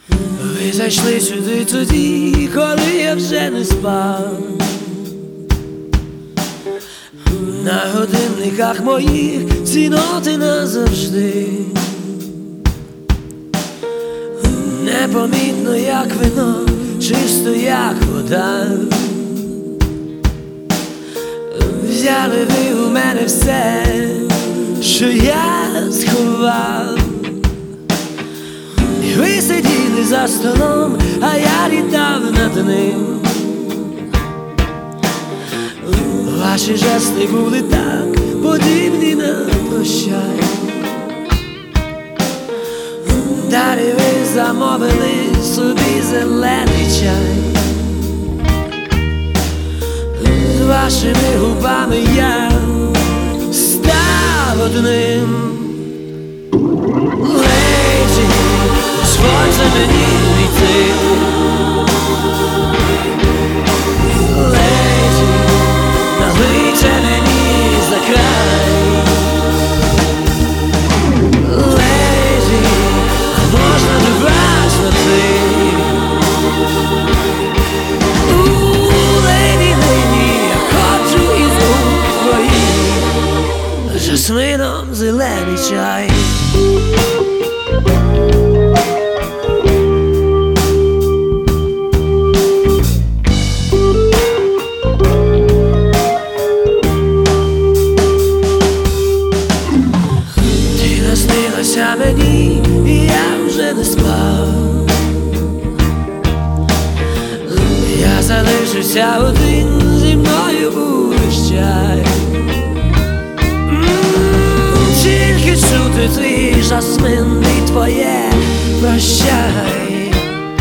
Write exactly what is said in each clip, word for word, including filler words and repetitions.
Ви зайшли сюди тоді, коли я вже не спав. На годинниках моїх ці ноти назавжди. Непомітно, як вино, чисто, як вода. Взяли ви у мене все, що я сховав. І ви сиділи за столом, а я літав над ним. Ваші жести були так подібні на прощай. Далі ви замовили собі зелений чай. З вашими губами я став одним. Леді, дозвольте мені війти. Леді, налийте мені за край. Леді, а можна до вас на ти? Леді, леді, я хочу із рук твоїх жасмином зелений чай. Наснилося мені, і я вже не спав. Я залишився один, зі мною будеш чай. Тільки чути твій жасмин і твоє прощай.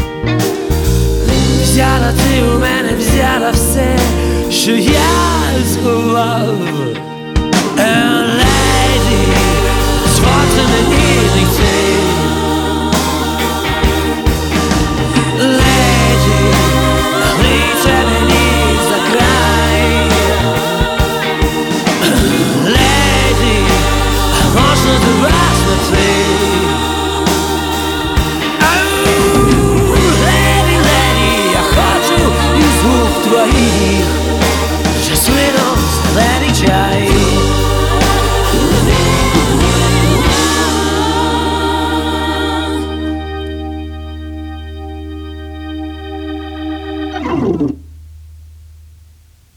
Взяла ти у мене, взяла все, що я сховав.